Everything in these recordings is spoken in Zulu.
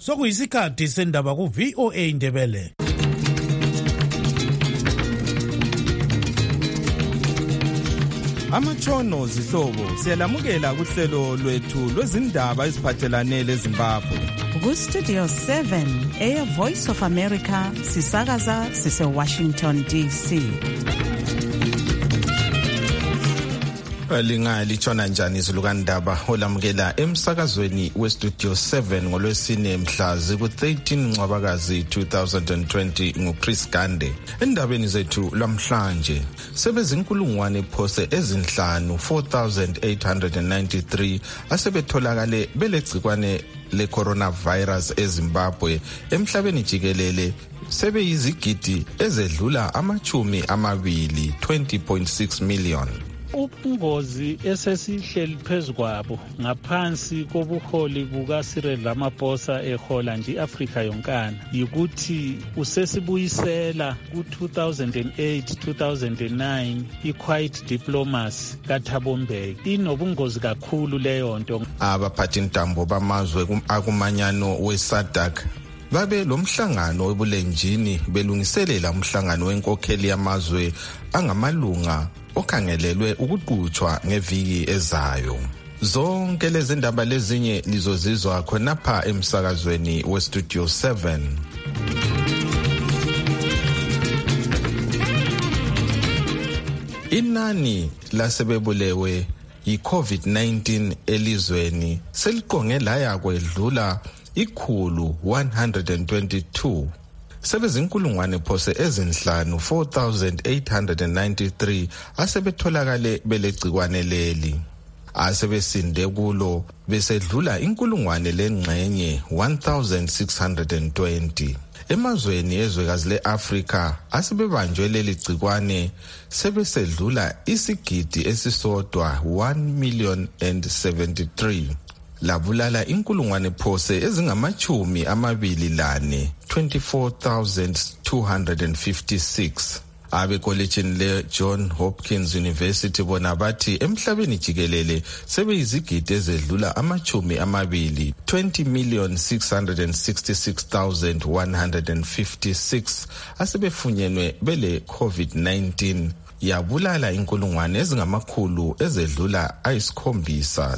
Sokuyisikhathi sendaba ku VOA Indebele. Amatshono zihlobo siyalamukela kuhlelo lwethu lwezindaba eziphathelane leZimbabwe. Ku Studio 7 Air Voice of America sisakaza sise Washington DC. Lingalitshona njani izulukandaba olamukela emsakazweni weStudio 7 ngolwesine mhla ziku-13 Ncwabakazi 2020 nguChris Gande. Endabeni zethu lamhlanje sebezinkulungwane phose ezinhlanu 4,893 asebetholakale belegcikwane le-coronavirus eZimbabwe emhlabeni jikelele sebeyizigidi ezedlula amachumi amabili 20.6 million. Ubungozi esesihleli phezu kwabo ngaphansi kobuholi buka Cyril Ramaphosa ehola nje iAfrika yonkana yikuthi usesibuyisela ku-2008-2009 i-quiet diplomacy kaThabo Mbeki. Inobungozi kakhulu leyo nto. Abaphathintambo bamazwe akumanyano weSADC babe lomhlangano webulenjini belungiselela umhlangano wenkokheli yamazwe angamalunga okhangelelwe ukuqhutshwa ngeviki ezayo. Zonke lezi ndaba lezinye lizozizwa khonapha emsakazweni weStudio 7. Inani lasebebulewe yi-COVID-19 elizweni seliqonge laya kwedlula 122. Sebezinkulungwane phose ezinhlanu 4,893 asebetholakale belegcikwane leli. Asebesinde kulo besedlula inkulungwane lengxenye 1,620. Emazweni ezwekazi leAfrika asebebanjwe leli gcikwane sebesedlula isigidi esisodwa 1,073,000. Labulala inkulungwane phose ezingamachumi amabili lane 24,256. Abekolejini le-John Hopkins University bona bathi emhlabeni jikelele sebeyizigidi ezedlula amachumi amabili 20,666,156 asebefunyenwe bele COVID-19. Yabulala inkulungwane ezingamakhulu ezedlula ayisikhombisa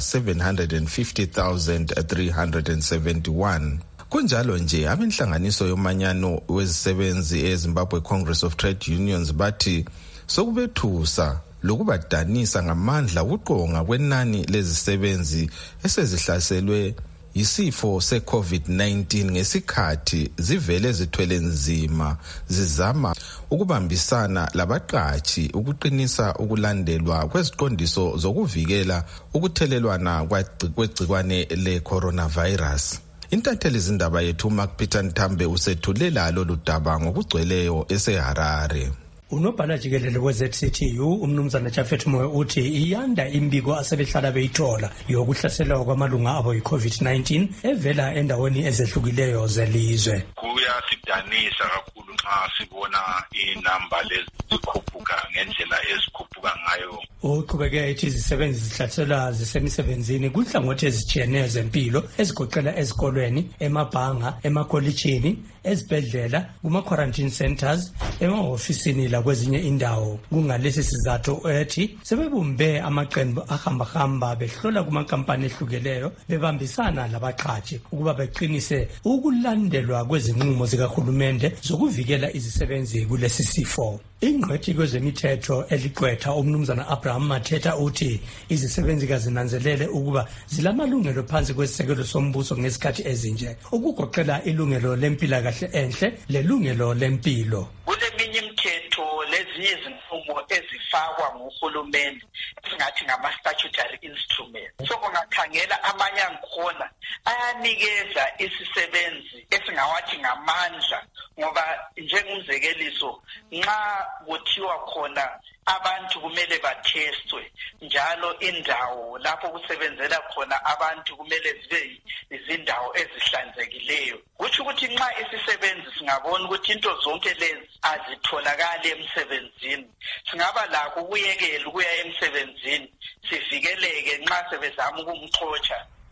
750,371. Kunjalo nje abenhlanganiso yomanyano wezisebenzi eZimbabwe Congress of Trade Unions bathi sokubethusa lokubadanisa ngamandla ukuqonga kwenani lezisebenzi esezihlaselwe yisifo se-COVID-19 ngesikhathi zivele zithwele nzima zizama ukubambisana labaqatshi ukuqinisa ukulandelwa kweziqondiso zokuvikela ukuthelelwana kwegcikwane le-coronavirus. Intatheli zindaba yethu Peter Nthambe usethulela lolu daba ngokugcweleyo eseHarare. Unobhala jikelele we-ZCTU umnumzana Jafet Moyo uthi iyanda imbiko asebehlala beyithola yokuhlaselwa kwamalunga abo yi-COVID-19 evela endaweni ezehlukileyo zelizwe. Kuyasidanisa kakhulu nxa sibona inamba lezi zikhuphuka ngendlela ezikhuphuka ngayo. Uqhubeke ethi izisebenzi zihlaselwa zisemisebenzini kunhlangothi ezitshiyeneyo zempilo ezigoqela ezikolweni, emabhanga, emakolitshini, ezibhedlela, kuma-quarantine centers, emahofisini lakwezinye indawo. Kungalesi sizathu ethi sebebumbe amaqembu ahamba behlola kumakampani ehlukeleyo bebambisana labaqhatshi ukuba beqinise ukulandelwa kwezinqumo zikahulumende zokuvikela izisebenzi kulesi sifo. Ingqethi kwezemithetho eliqwetha umnumzana Abraham Mathetha uthi izisebenzi kazinanzelele ukuba zilamalungelo phansi kwesisekelo sombuso ngesikhathi ezinje ukugoqela ilungelo lempilakahle enhle lelungelo lempilo. Kuleminye imithetho lezinye izinqumo ezifakwa nguhulumende esingathi ngama-statutory instruments. So kungakhangela amanye angikhona ayanikeza isisebenzi esingawathi ngamandla ngoba njengomzekeliso nxa kuthiwa khona abantu kumele bathestwe njalo indawo lapho kusebenzela khona abantu kumele zibe izindawo ezihlanzekileyo. Kuthi ukuthi nxa isisebenzi singabona ukuthi into zonke lezi azitholakali emsebenzini singaba lakho ukuyekela ukuya emsebenzini sivikeleke nxa sebezama ukumxotsha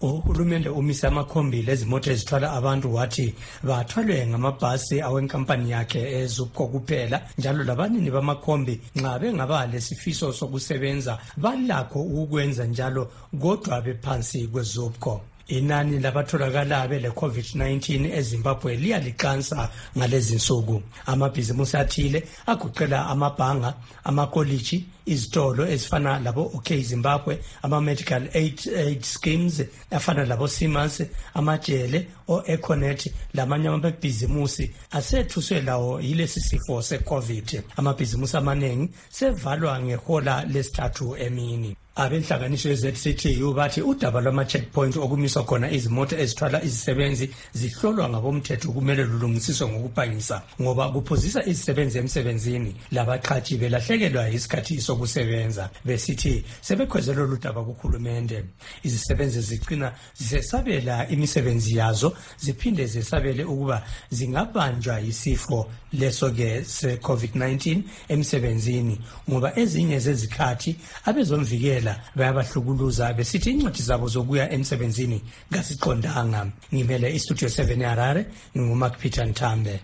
Uhulumende umise amakhombi lezimoto ezithwala abantu wathi bathwalwe ngamabhasi awenkampani yakhe eZUPCO kuphela, njalo labanini bamakhombi nxa bengaba lesifiso sokusebenza balakho ukwenza njalo kodwa bephansi kweZUPCO. Inani labatholakala bele COVID-19 eZimbabwe liyaliqansa ngalezi nsuku. Amabhizimusi athile agoqela amabhanga, amakoliji, izitolo ezifana labo OK Zimbabwe, ama-medical aid schemes afana labo Siemens, amajele o-Econet lamanye amabhizimusi asethuswe lawo yilesi sifo se-COVID. Amabhizimusi amaningi sevalwa ngehola lesithathu emini. Abenhlanganiso ye-ZCTU bathi udaba lwama-checkpoint okumiswa khona izimoto ezithwala izisebenzi zihlolwa ngabomthetho kumele lulungisiswe ngokuphangisa ngoba kuphuzisa izisebenzi emsebenzini, labaqhathi belahlekelwa isikhathi sokusebenza. Besithi sebekhweze lolu daba kuhulumende. Izisebenzi zigcina zisabela imisebenzi yazo, ziphinde zisabele ukuba zingabanjwa yisifo leso-ke se-COVID-19 emsebenzini ngoba ezinye zezikhathi abezomvikela bayabahlukuluza besithi incwadi zabo zokuya emsebenzini ngasiqondanga. Ngimele iStudio 7 eHarare, nginguMark Peter Ntambe.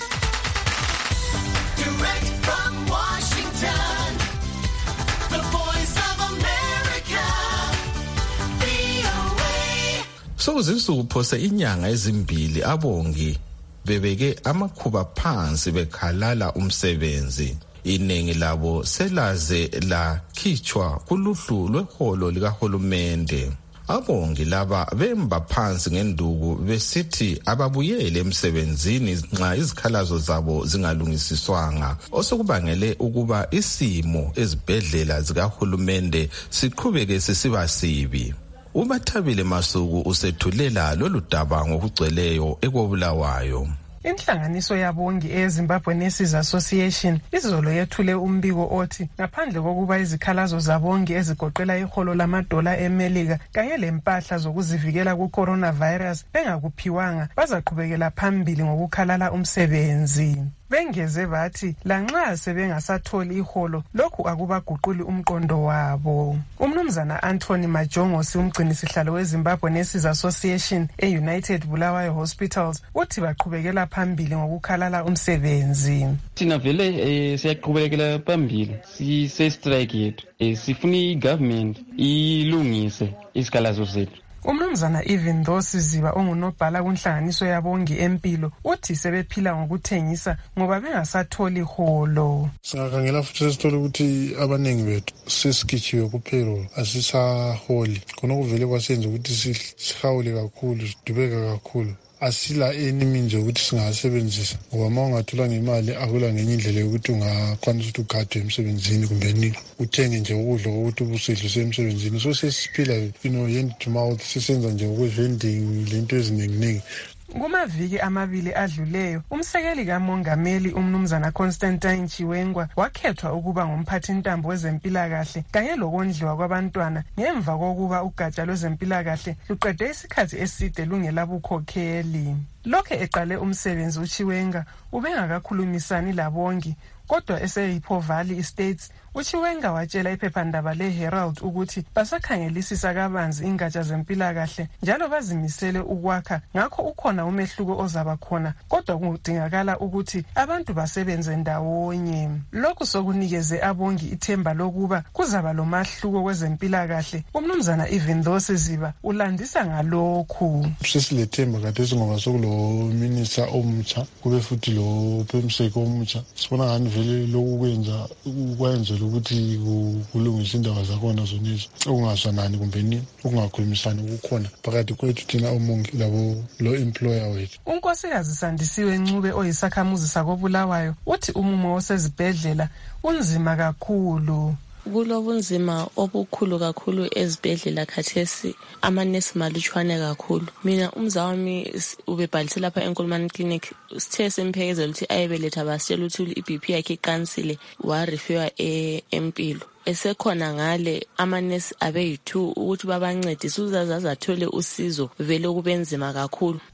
Sokuzinsuku phose inyanga ezimbili abongi bebeke amakhuba phansi bekhalala umsebenzi. Iningi labo selaze lakhitshwa kuluhlu lweholo likahulumende. Abongi laba bemba phansi ngenduku besithi ababuyele emsebenzini nxa izikhalazo zabo zingalungisiswanga, osokubangele ukuba isimo ezibhedlela zikahulumende siqhubeke sisiba sibi. UMathabile Masuku usethulela lolu daba ngokugcweleyo eKobulawayo. Inhlanganiso yabongi eZimbabwe Nurses Association izolo yethule umbiko othi ngaphandle kokuba izikhalazo zabongi ezigoqela iholo lamadola eMelika kanye lempahla zokuzivikela ku-coronavirus bengakuphiwanga, bazaqhubekela phambili ngokukhalala umsebenzi. Bengeze bathi lanxa sebengasatholi iholo lokhu akubaguquli umqondo wabo. Umnumzana Anthony Majongosi, umgcinisihlalo weZimbabwe Nurses Association e-United Bulawayo Hospitals, uthi baqhubekela phambili ngokukhalala umsebenzi. Thina vele siyaqhubekela phambili, sise-strike yethu. Sifuna i-government ilungise isikhalazo zethu. Umnumzana Even Siziba ongunobhala kunhlanganiso yabongi empilo uthi sebephila ngokuthengisa ngoba bengasatholi iholo. Singakhangela futhi sesithola ukuthi abaningi bethu sesikhichiwe ku-payroll, asisaholi. Khona kuvele kwasenza ukuthi sihawule kakhulu, sidubeka kakhulu. Asila means ukuthi singasebenzisa ngoba uma ungatholanga imali akula ngenye indlela yokuthi ungakwanisa ukuthi ugadwe emsebenzini kumbe uthenge nje ukudla ukuthi ubusidle emsebenzini. So sesiphila hand to mouth, sisenza nje ukuvending lento eziningi. Kumaviki amabili adluleyo, umsekeli kamongameli umnumzana Constantine Chiwengwa wakhethwa ukuba ngumphathintambo wezempilakahle kanye lokondliwa kwabantwana ngemva kokuba ugatsha lwezempilakahle luqede isikhathi eside lungelabukhokheli. Lokhe eqale umsebenzi uChiwenga ubengakakhulumisani labongi, kodwa eseYipho Valley Estates uChiwenga watshela iphephandaba leHerald ukuthi basakhangelisisa kabanzi ingatsha zempilakahle njalo bazimisele ukwakha, ngakho ukhona umehluko ozaba khona kodwa kudingakala ukuthi abantu basebenze ndawonye. Lokhu sokunikeze abongi ithemba lokuba kuzaba lomahluko kwezempilakahle. Umnumzana Even Siziba ulandisa ngalokhu. Sesilethemba kade ngoba sokulo minister omutsha kube futhi lo Phemseko omutsha, sibona ngani vele lokwenza ukwenzela ukuthi kulungisa indaba zakhona zonezi okungaswanani kumbe nini okungakhulumisani ukukhona phakathi kwethu thina omongi labo lo employer wethu. uNkosikazi Sandisiwe Ncube oyisakhamuzi sakoBulawayo uthi umumo osezibhedlela unzima kakhulu. Kulobunzima obukhulu kakhulu ezibhedlela khathesi, amanesi malutshwane kakhulu. Mina umzawami ubebhalise lapha eNkulumane Clinic, sithe simphekezela ukuthi ayebeletha basitshela ukuthi iBP yakhe iqansile, wareferwa empilo. Esekhona ngale amanesi abe-2 ukuthi babancedise uzazaza athole usizo, vele kubenzima kakhulu.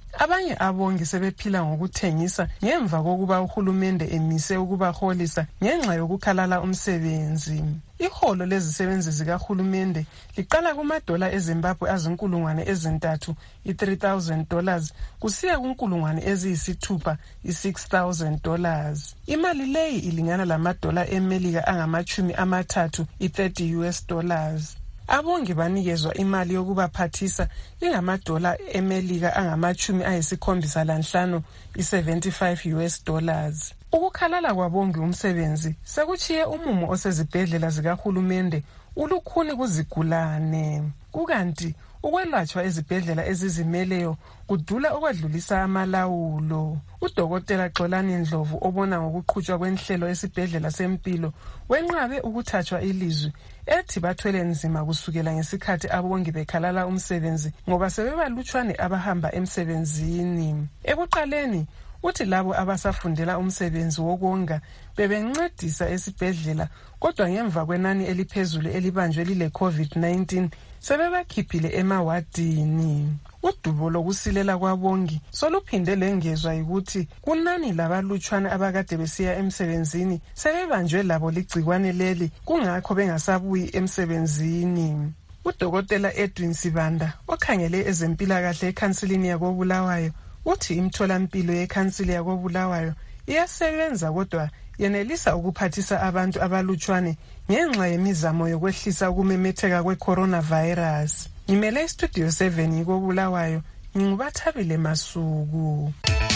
Abanye abongi sebephila ngokuthengisa ngemva kokuba uhulumende emise ukubaholisa ngenxa yokukhalala umsebenzi. Iholo lezisebenzi zikahulumende liqala kumadola eZimbabwe azinkulungwane ezintathu, $3,000, kusiya kunkulungwane eziyisithupha, $6,000. Imali leyi ilingana lamadola eMelika angama-30, $30. Abongi banikezwa imali yokubaphathisa ingamadola eMelika angama-75, $75. Ukukhalala kwabongi umsebenzi sekuchiye umumo osezibhedlela zikahulumende ulukhuni kuzigulane. Kukanti ukwelatshwa ezibhedlela ezizimeleyo kudula okwadlulisa amalawulo. Udokotela Xolani Ndlovu obona ngokuqhutshwa kwenhlelo esibhedlela sempilo wenqabe ukuthathwa ilizwi ethi bathwele nzima kusukela ngesikhathi abongi bekhalala umsebenzi ngoba sebebalutshwane abahamba emsebenzini. Ekuqaleni uthi labo abasafundela umsebenzi wokonga bebencedisa esibhedlela, kodwa ngemva kwenani eliphezulu elibanjwe lile COVID-19 sebebakhiphile emawadini. Udubo lokusilela kwabongi soluphinde lengezwa ukuthi kunani labalutshwane abakade besiya emsebenzini sebebanjwe labo ligcikwane leli, kungakho bengasabuyi emsebenzini. Udokotela Edwin Sibanda okhangele ezempilakahle ekhansilini yakoBulawayo uthi imtholampilo yekhansili yakoBulawayo iyasebenza kodwa yenelisa ukuphathisa abantu abalutshwane ngenxa yemizamo yokwehlisa ukumemetheka kwe-coronavirus. Ngimele istudio 7 yikoBulawayo, ngingubathabile Masuku.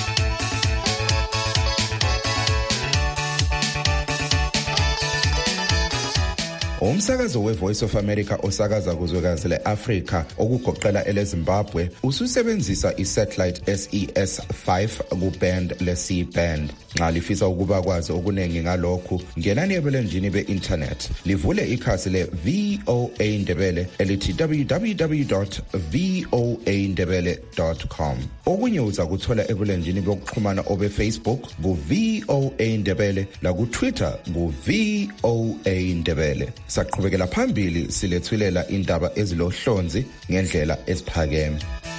Umsakazo weVoice of America osakaza kuzwekazi leAfrika okugoqela eleZimbabwe ususebenzisa isatellite SES5 kuband le-C-band. Nxa lifisa ukuba kwazi okunengi ngalokhu, ngenani ebulenjini be-internet livule ikhasi le-VOA Ndebele elithi www.voandebele.com. Okunye uza kuthola ebulenjini bokuxhumana obe-Facebook ku-VOA Ndebele laku-Twitter ku-VOA Ndebele. Saqhubekela phambili silethulela indaba ezilohlonzi ngendlela esiphakeme.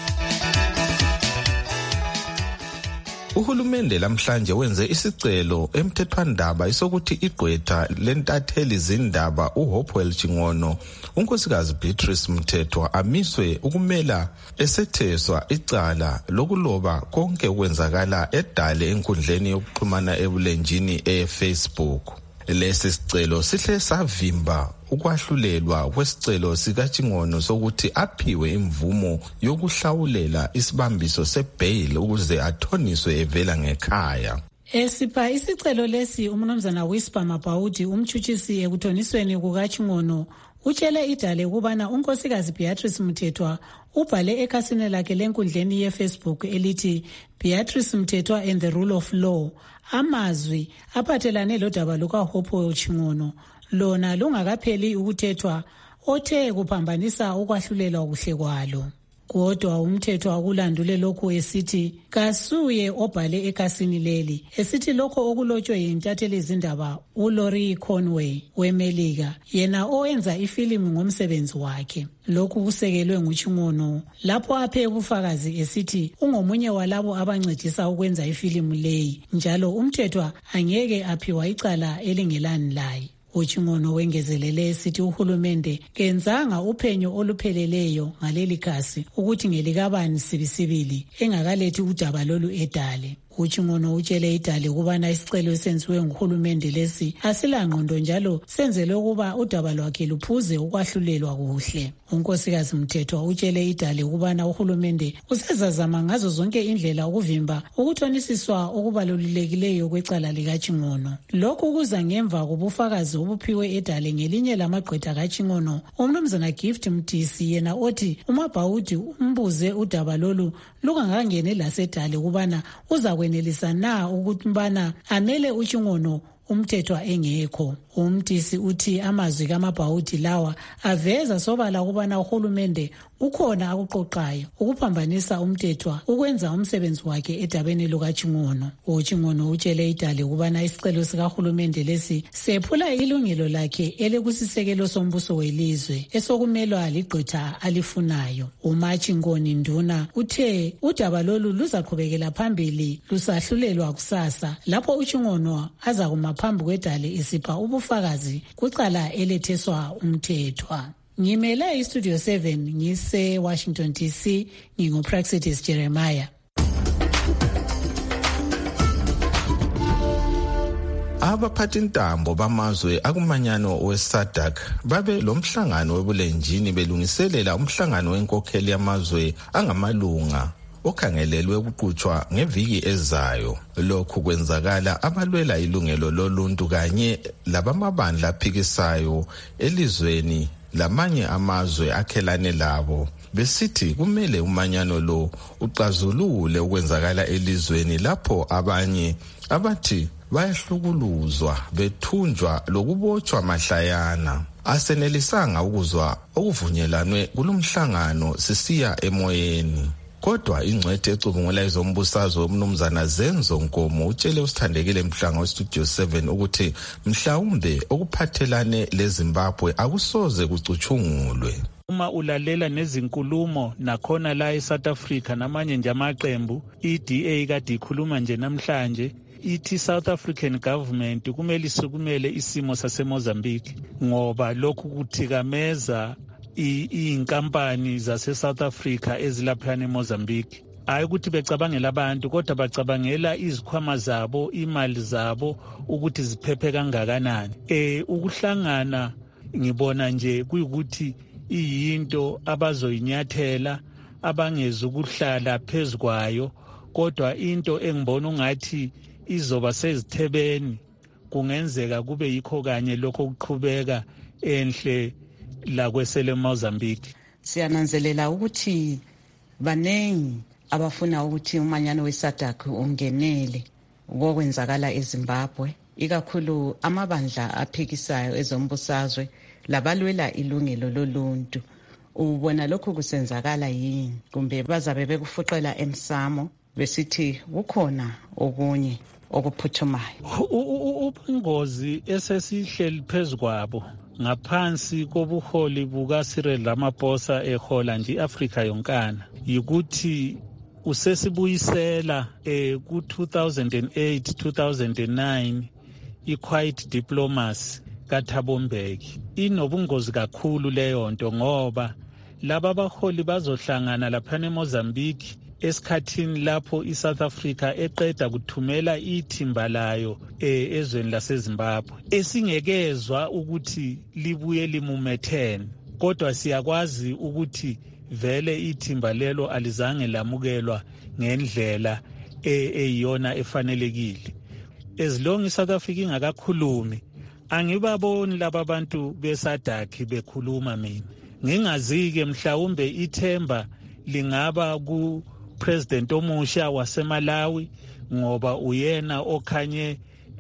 Uhulumende lamhlanje wenze isicelo emthethwandaba isokuthi igqwetha lentatheli zindaba uHopewell Chingono, unkosikazi Beatrice Mthethwa, amiswe ukumela esetheswa icala lokuloba konke okwenzakala edale enkundleni yokuxhumana ebulenjini eFacebook. Lesi sicelo sihle savimba ukwahlulelwa kwesicelo sikaChingono sokuthi aphiwe imvumo yokuhlawulela isibambiso sebail ukuze athoniswe evela ngekhaya. Esipha isicelo lesi umnumzana Whisper Mabhaudi umtshutshisi ekuthonisweni kukaChingono utshele idale ukubana unkosikazi Beatrice Mthethwa ubhale ekhasini lakhe lenkundleni yeFacebook elithi Beatrice Mthethwa and the Rule of Law, amazwi aphathelane lodaba lukaHopewell Chingono lona lungakapheli ukuthethwa othe kuphambanisa ukwahlulelwa kuhle kwalo. Kodwa umthethwa ukulandule lokhu esithi kasuye obhale ekhasini leli, esithi lokho okulotshwe yintatheli izindaba uLaurie Conway weMelika, yena owenza ifilimu ngomsebenzi wakhe. Lokhu kusekelwe nguChingono lapho aphe ubufakazi esithi ungomunye walabo abancedisa ukwenza ifilimu leyi, njalo umthethwa angeke aphiwa icala elingelani laye. UChingono wengezelele esithi uhulumende kenzanga uphenyo olupheleleyo ngaleli khasi ukuthi ngelikabani sibisibili engakalethi udaba lolu edale. UChingono utshele idale ukubana isicelo esenziwe nguhulumende lesi asilangqondo njalo senzelwe ukuba udaba lwakhe luphuze ukwahlulelwa kuhle. Unkosikazi Mthethwa utshele idale ukubana uhulumende usezazama ngazo zonke indlela ukuvimba ukuthonisiswa okubalulekileyo kwecala likaChingono. Lokhu kuza ngemva kobufakazi obuphiwe edale ngelinye lamagqwetha kaChingono, umnumzana Gift Mtisi, yena othi uMabhaudi umbuze udaba lolu lungangangeni lasedale ukubana uza kwenelisa na ukuthi mbana amele uChingono uMthethwa engekho. Umtisi uthi amazwi kaMabhawudi lawa aveza sobala ukubana uhulumende ukhona akuqoqayo ukuphambanisa uMthethwa ukwenza umsebenzi wakhe edabeni lukaChingono. uChingono utshele iDale ukubana isicelo sikahulumende lesi sephula ilungelo lakhe elekusisekelo sombuso welizwe esokumelwa ligqwetha alifunayo. uMachingoni Nduna uthe udaba lolu luzaqhubekela phambili lusahlulelwa kusasa lapho uChingono azakuma phambi kweDale isipha ubufakazi kucala eletheswa uMthethwa. Ngimele iStudio 7 ngise Washington DC, nginguPraxitis Jeremiah. Abaphathintambo bamazwe akumanyano weSADC babe lomhlangano webulenjini belungiselela umhlangano wenkokheli yamazwe angamalunga okhangelelwe ukuqhutshwa ngeviki ezayo. Lokhu kwenzakala abalwela ilungelo loluntu kanye labamabandla aphikisayo elizweni lamanye amazwe akhelane labo besithi kumele umanyano lo uxazulule ukwenzakala elizweni lapho abanye abathi bayahlukuluzwa bethunjwa lokubotshwa mahlayana. Asenelisanga ukuzwa okuvunyelanwe kulomhlangano sisiya emoyeni. Kodwa ingcwethe ecubungula ezombusazwe umnumzana Zenzo Nkomo utshele usithandekile Mhlanga weStudio 7 ukuthi mhlawumbe okuphathelane leZimbabwe akusoze kucutshungulwe. Uma ulalela nezinkulumo nakhona la eSouth Africa namanye nje amaqembu, iDA kade ikhuluma nje namhlanje ithi South African government kumele isukumele isimo saseMozambique ngoba lokhu kuthikameza inkampani zase South Africa ezilaphana eMozambique. Hayi ukuthi becabangela abantu kodwa bacabangela izikhwama zabo, imali zabo ukuthi ziphephe kangakanani. Ukuhlangana ngibona nje kuyikuthi iyinto abazoyinyathela abangeza ukuhlala phezukwayo, kodwa into engibona ungathi izoba sezithebeni kungenzeka kube yikho kanye lokho ukuqhubeka enhle la kwesele Mozambique. Siyananzelela ukuthi banengi abafuna ukuthi umanyano weSADC ungenele ngokwenzakala eZimbabwe, ikakhulu amabandla aphikisayo ezombusazwe labalwela ilungelo loluntu. Ubona lokhu kusenzakala yini kumbe bazabe bekufuqela emsamo besithi kukhona okunye okuphuthumayo? Ubungozi esesihleli phezukwabo ngaphansi kobuholi buka Cyril Ramaphosa ehola nje iAfrika yonkana yikuthi usesibuyisela ku 2008 2009 i-quiet diplomacy kaThabo Mbeki. Inobungozi kakhulu leyo nto ngoba laba baholi bazohlangana lapha eMozambique esikhathini lapho iSouth Africa eqeda kuthumela ithimba layo ezweni laseZimbabwe esingekezwa ukuthi libuye limumethene, kodwa siyakwazi ukuthi vele ithimba lelo alizange lamukelwa ngendlela eyiyona efanelekile. As long iSouth Africa ingakakhulumi, angibaboni laba bantu beSADC bekhuluma. Mina ngingazike mhlawumbe ithemba lingaba ku President omusha waseMalawi ngoba uyena okhanye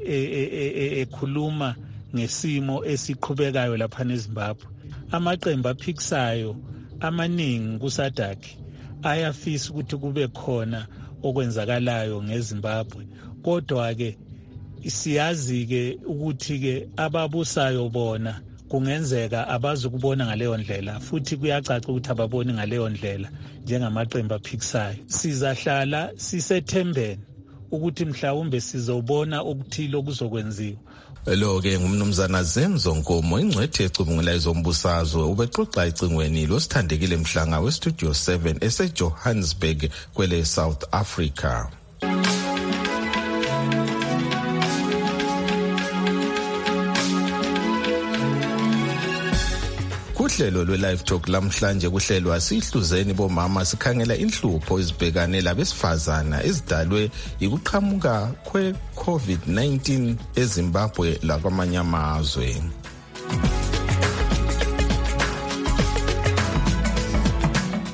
ekhuluma ngesimo esiqhubekayo lapha eZimbabwe. Amaqembu aphikisayo amaningi kuSADC ayafisa ukuthi kube khona okwenzakalayo ngeZimbabwe, kodwa ke siyazi ke ukuthi ke ababusayo bona kungenzeka abazukubona ngaleyo ndlela, futhi kuyacaca ukuthi ababoni ngaleyo ndlela njengamaqembu aphikisayo. Sizahlala sisethembeni ukuthi mhlawumbe sizobona okuthile okuzokwenziwa. Lo-ke ngumnumzana Zenzo Nkomo, ingcwethe ecubungula ezombusazwe, ubexoxa ecingweni losithandekile Mhlanga weStudio 7 eseJohannesburg kwele South Africa. Kuhlelo lwe-Live Talk lamhlanje kuhlelwa sihluzeni bomama sikhangela inhlupho ezibhekane labesifazana ezidalwe yikuqhamuka kwe-COVID-19 eZimbabwe lakwamanye amazwe.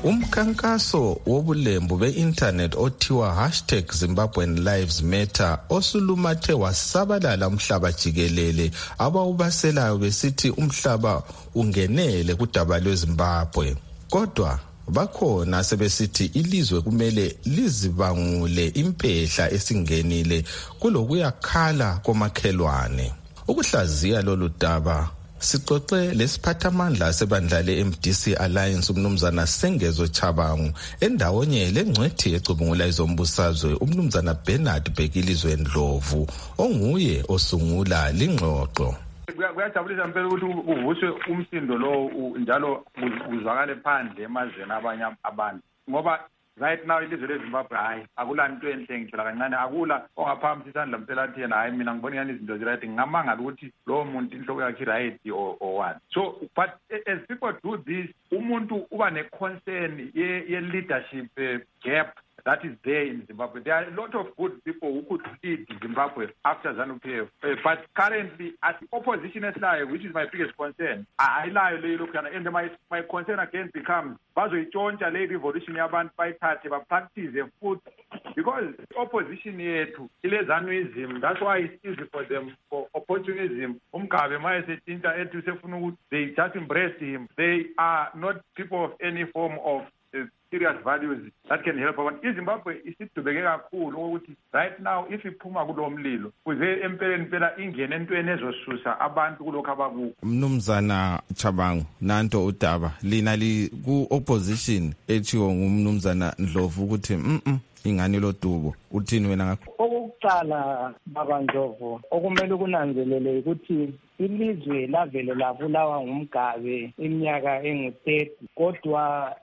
Umkhankaso wobulembu be-internet othiwa #Zimbabwean Lives Matter osulumathe wasabalala umhlaba jikelele, abawubaselayo besithi umhlaba ungenele kudaba lweZimbabwe. Kodwa bakhona sebesithi ilizwe kumele lizibangule impehla esingenile kulokuyakhala komakhelwane. Ukuhlaziya lolu daba sixoxe lesiphathamandla sebandla le-MDC Alliance umnumzana Sengezo Chabangu endawonye lengcwethi ecubungula izombusazwe umnumzana Bernard Bhekilizwe Ndlovu onguye osungula lingxoxo. Kuyajabulisa impela ukuthi uvuswe umsindo lo njalo uzwakale phandle emazweni abanye abantu ngoba right now ilizwe leZimbabwe hayi akulanto enhle ngithola kancane akula ongaphambisa isandla mpela athi yena hayi mina ngibona ngani izinto ziright ngamanga ukuthi lo muntu inhloko yakhe right or what. So but as people do this umuntu uba ne concern ye leadership gap that is there in Zimbabwe. There are a lot of good people who could lead Zimbabwe after ZANU-PF. But currently, as the opposition is lying, which is my biggest concern, I lie, and my concern again becomes, bazoyichontsha le revolution yabantu bayithathe practice food because opposition yethu ile ZANUism. That's why it's easy for them for opportunism. Umgabe mayesethinta ethu sefuna ukuthi they just embrace him. They are not people of any form of serious values that can help abantu. iZimbabwe isidubeke kakhulu ukuthi right now if iphuma kulo mlilo kuze empeleni phela ingene entweni ezosusa abantu kulokho abaku. Mnumzana Chabangu nanto udaba lina li ku opposition ethiwo ngumnumzana Ndlovu ukuthi ingani lo dubo uthini wena ngakho? Okokuqala baba Ndlovu okumele kunanzelele ukuthi ilizwe lavele labulawa ngumgabe iminyaka engu-30 kodwa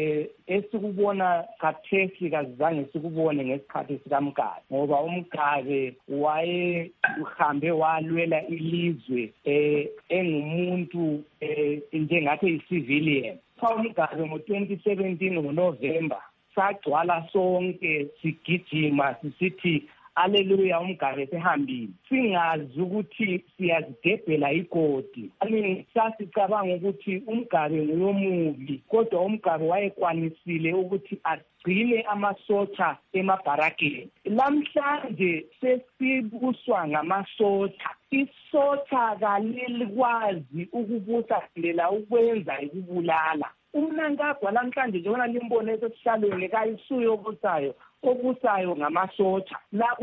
esikubona khathesi kazange sikubone ngesikhathi sikaMgabe ngoba uMgabe waye uhambe walwela ilizwe engumuntu njengathi i-civilian. uMgabe ngo-2017 ngoNovember sagcwala sonke sigijima sisithi Haleluya uMgabe sehambile singazi ukuthi siyazidebhela ikoti. Sasicabanga ukuthi uMgabe nguyomubi kodwa uMgabe wayekwanisile ukuthi agcine amasotsha emabharakeni. Lamhlanje sesibuswa ngamasotsha. Isotsha kalikwazi ukubusa ndlela ukwenza ukubulala. Umnankagwa lamhlanje njengoba limbone esihlalweni kayisuyo obusayo ngamasotsha.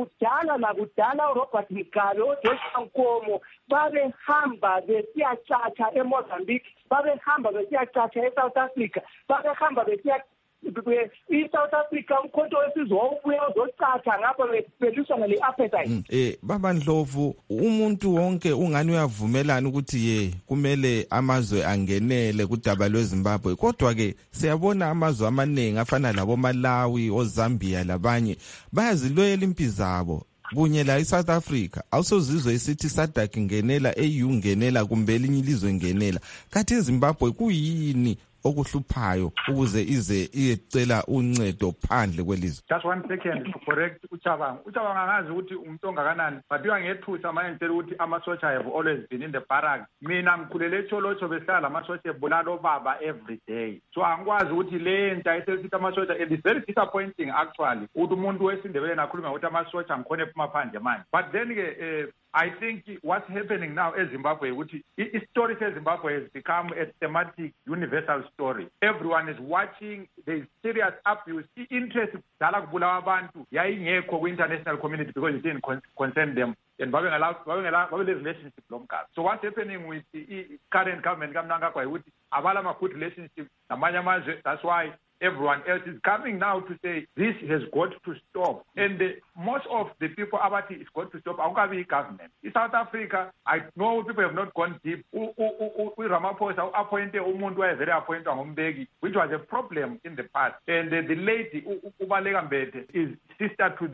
Lakudala uRobert Mugabe oJoshua Nkomo babehamba besiyacatsha eMozambique, babehamba besiyacatsha eSouth Africa, babehamba besiya i-South Africa umkhonto wesizwe ubuye uzocatsha ngapho beliswa ngale appetite. Baba Ndlovu umuntu wonke ungani uyavumelana ukuthi kumele amazwe angenele kudaba lweZimbabwe kodwa ke siyabona amazwe amaningi afana labo Malawi oZambia labanye bayaziloyela impilo zabo kunye la eSouth Africa awusozizwe isithi SADC ngenela EU ngenela kumbe elinye ilizwe ngenela kathi eZimbabwe kuyini okuhluphayo ukuze ize iyecela uncedo phandle kwelizwe? Just 1 second to correct uChabanga ngazi ukuthi umuntu ongakanani but uyangethusa manje ngitshela ukuthi amasotsha have always been in the barracks. Mina ngikhulele eCholotsho behlala amasotsha ebulala obaba every day, so angikwazi ukuthi le nto ayisithi amasotsha. It is very disappointing actually ukuthi umuntu wesindebele nakhuluma ukuthi amasotsha ngikhona ephuma phandle manje. But then I think what's happening now in Zimbabwe, the story of Zimbabwe has become a thematic universal story. Everyone is watching. There is serious abuse. The interest of abantu yayingekho ku-international community because it didn't concern them. And babe relationship lomkhazi. So what's happening with the current government kamnangagwa ukuthi abala ma good relationship namanye amazwe. That's why everyone else is coming now to say this has got to stop. And most of the people about it, it's got to stop. Akukabi government. In South Africa, I know people have not gone deep. Ramaphosa appointed umuntu very appointed Ngombeki, which was a problem in the past. And the lady Ubaleka Mbete is sister to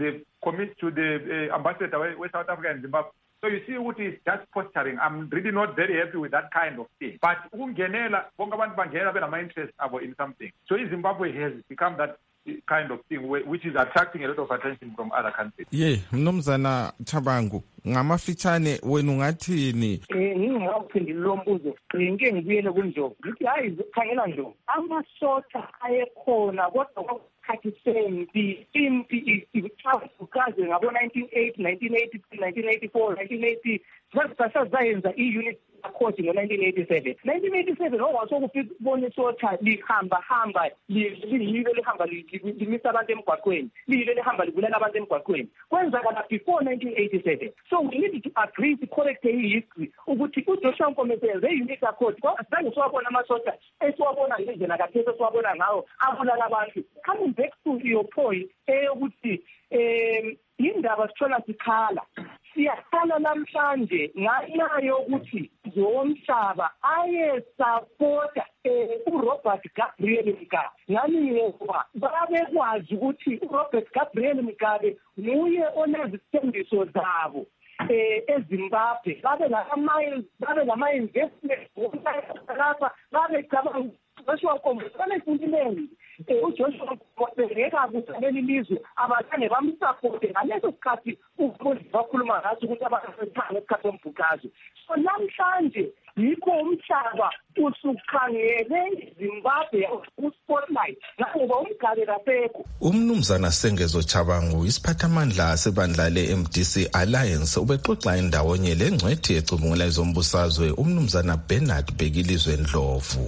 the ambassador West South Africa and Zimbabwe. So you see what is just posturing. I'm really not very happy with that kind of thing. But ungenela bonke abantu bangena benama interest abo in something. So Zimbabwe has become that kind of thing which is attracting a lot of attention from other countries. Mnumzana Chabangu, ngamafitshane wena ungathini? Ngingawuphendula lo mbuzo. Ngike ngibuyele kuNdlovu. Ngithi hayi khangela Ndlovu. Amasotha ayekhona kodwa khathi sempi impi ikuchaza ngabo 1980, 1983, 1984, 1980 sasazayenza i-unit accord ngo-1987. 1987 owasokufika kubona isotha lihamba liyibe lihamba limisa abantu emgwaqweni, liyibe lihamba libulala abantu emgwaqweni. Kwenzakala before 1987. So we need to agree to correct the history ukuthi uJoshua Nkomeso yenze i-unit accord. Azange siwabona amasotha esiwabona ngendlela kathesi esiwabona ngawo abulala abantu. Coming back to your point ukuthi indaba sithola sikhala. Siyakhala namhlanje ngayo ukuthi zomhlaba ayesapota uRobert Gabriel Mugabe. Ngani ngoba babekwazi ukuthi uRobert Gabriel Mugabe nguye onezithembiso zabo eZimbabwe. Babe lama-investment lapha babecabanga Joshua Nkomeso banefundileni uJoshua Nkomeso ngeke akusaleli ilizwe abazange bamsupport ngaleso sikhathi ubundi bakhuluma ngathi ukuthi abasethanga esikhathi sombhuqazo. So namhlanje yikho umhlaba usukhangele iZimbabwe ku-spotlight ngoba uMgabe kasekho. Umnumzana Sengezo Chabangu, isiphathamandla sebandla le-MDC Alliance, ubexoxa indawonye lengcwethi ecubungula ezombusazwe umnumzana Bernard Bhekilizwe Ndlovu.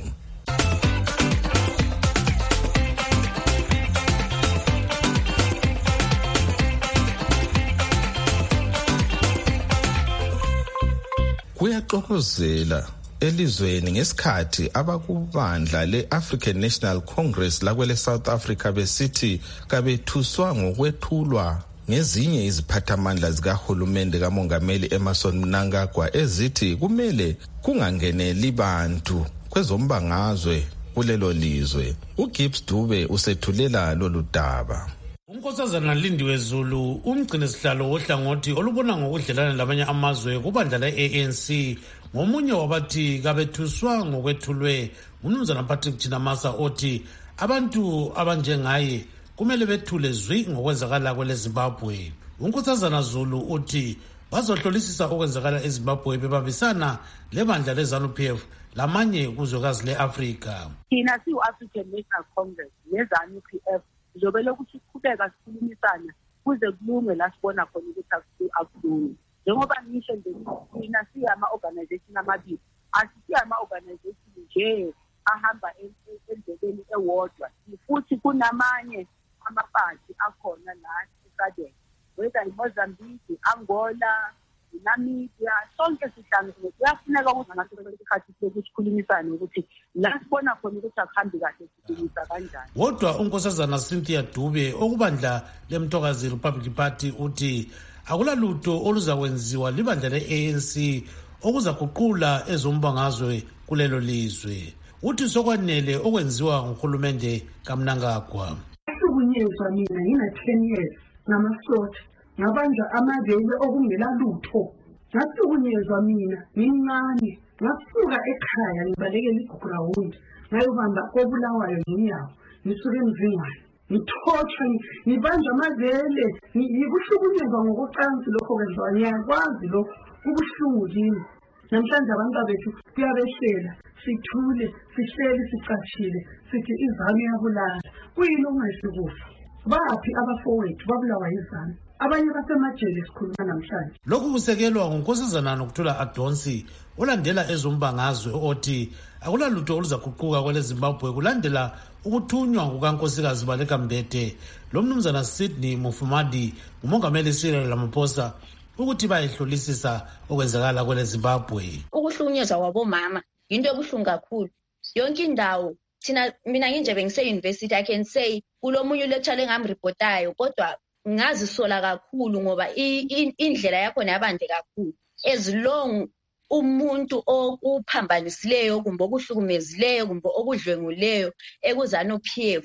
Kuyaxokozela elizweni ngesikhathi abakubandla le-African National Congress lakwele South Africa besithi kabethuswa ngokwethulwa ngezinye iziphathamandla zikahulumende kamongameli Emmerson Mnangagwa ezithi kumele kungangeneli bantu kwezombangazwe kulelo lizwe. uGibbs Dube usethulela lolu daba. uNkosazana Lindiwe Zulu, umgcini sihlalo wohlangothi olubona ngokudlelana labanye amazwe kubandla le-ANC, ngomunye wabathi kabethuswa ngokwethulwe uMnumzana Patrick Chinamasa othi abantu abanjengaye kumele bethule zwi ngokwenzakala kweleZimbabwe. uNkosazana Zulu uthi bazohlolisisa okwenzakala eZimbabwe bebambisana lebandla leZANU-PF lamanye kuzwekazi le-Afrika. Thina siyi-African National Congress neZANU-PF zobe lokuthi siqhubeka sikhulumisana kuze kulunge la sibona khona ukuthi akukhulunywe. Njengoba ngisho nje thina siyama-organization amabili, asisiyama-organization nje ahamba endleleni ewodwa, futhi kunamanye amaphathi akhona la eSadc, whether iMozambique, Angola, Namibia, sonke sihlangene. Kuyafuneka ukuthi ngasikhathi sokuthi sikhulumisane ukuthi la sibona khona ukuthi akuhambi kahle sikhulumisa kanjani. Kodwa uNkosazana Cynthia Dube okubandla leMthokazi Republic Party uthi akulalutho oluzakwenziwa libandla le-ANC okuzaguqula ezombangazwe kulelo lizwe. Uthi sokwanele okwenziwa nguhulumende kaMnangagwa. Ukunyezwa mina ngina 10 years ngamasotha ngabanja amavele okungela lutho. Ngasukunyezwa mina ngimncane ngasuka ekhaya ngibalekela iground ngayobamba kobulawayo ngenyawo ngisuke emzingwane ngithothwa ngibanja amavele ngikuhlukunyezwa ngokucansi lokho kwenziwa ngiyakwazi lokho kubuhlungu kimi. Namhlanje abantu bethu kuyabehlela sithule sihleli sicashile sithi izanu yabulala. Kuyini ongayisikufa? Baphi abafowethu babulawa izanu? Abanye basemajele sikhuluma namhlanje. Lokhu kusekelwa nguNkosazana Nokuthula Adonsi olandela ezombangazwe othi akulalutho oluzaguquka kweleZimbabwe kulandela ukuthunywa kukaNkosikazi Baleka Mbete lomnumzana Sydney Mufamadi umongameli Cyril Ramaphosa ukuthi bayehlolisisa okwenzakala kweleZimbabwe. Ukuhlukunyezwa kwabomama into ebuhlungu kakhulu. Yonke indawo mina nginjebe ngise-university I can say kulomunye lecture engamreportayo kodwa ngazisola kakhulu ngoba indlela yakhona yabande kakhulu. As long umuntu okuphambanisileyo kumbe okuhlukumezileyo kumbe okudlwenguleyo ekuZANU-PF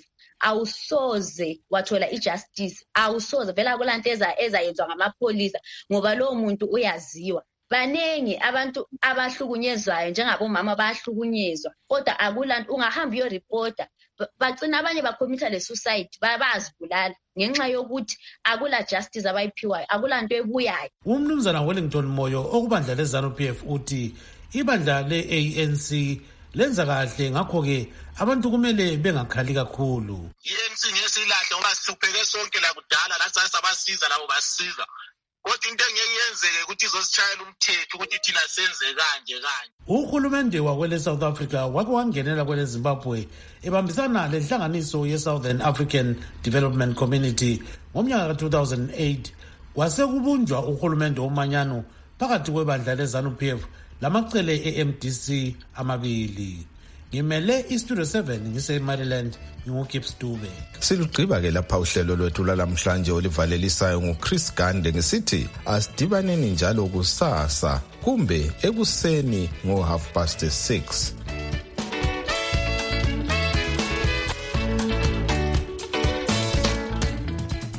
awusoze wathola ijustice, awusoze vela kulanto ezayenzwa ngamapholisa ngoba lowo muntu uyaziwa. Baningi abantu abahlukunyezwayo njengabomama bayahlukunyezwa kodwa akulanto ungahamba uyoreporta bagcina abanye bakhommitha le-suicide bazibulala ngenxa yokuthi akula justice abayiphiwayo, akula nto ebuyayo. Umnumzana Wellington Moyo okubandla le-ZANU-PF uthi ibandla le-ANC lenza kahle, ngakho-ke abantu kumele bengakhali kakhulu. I-ANC ngesilahle ngoba sihlupheke sonke la kudala la sabasiza labo basiza. Kodwa into engeke yenzeke ukuthi izositshayela umthetho ukuthi thina senze kanje. Uhulumende wakwele South Africa wake wangenela kwele Zimbabwe ebambisana lenhlanganiso ye-Southern African Development Community ngomnyaka ka-2008. Kwase kubunjwa uhulumende womanyano phakathi kwebandla le-ZANU-PF lamacele e-MDC amabili. Ngimele iStudio 7 ngise-Maryland, nginguGibbs Dube. Silugqiba-ke lapha uhlelo lwethu lwalamhlanje olivalelisayo nguChris Gande ngisithi asidibaneni njalo kusasa kumbe ekuseni ngo6:30.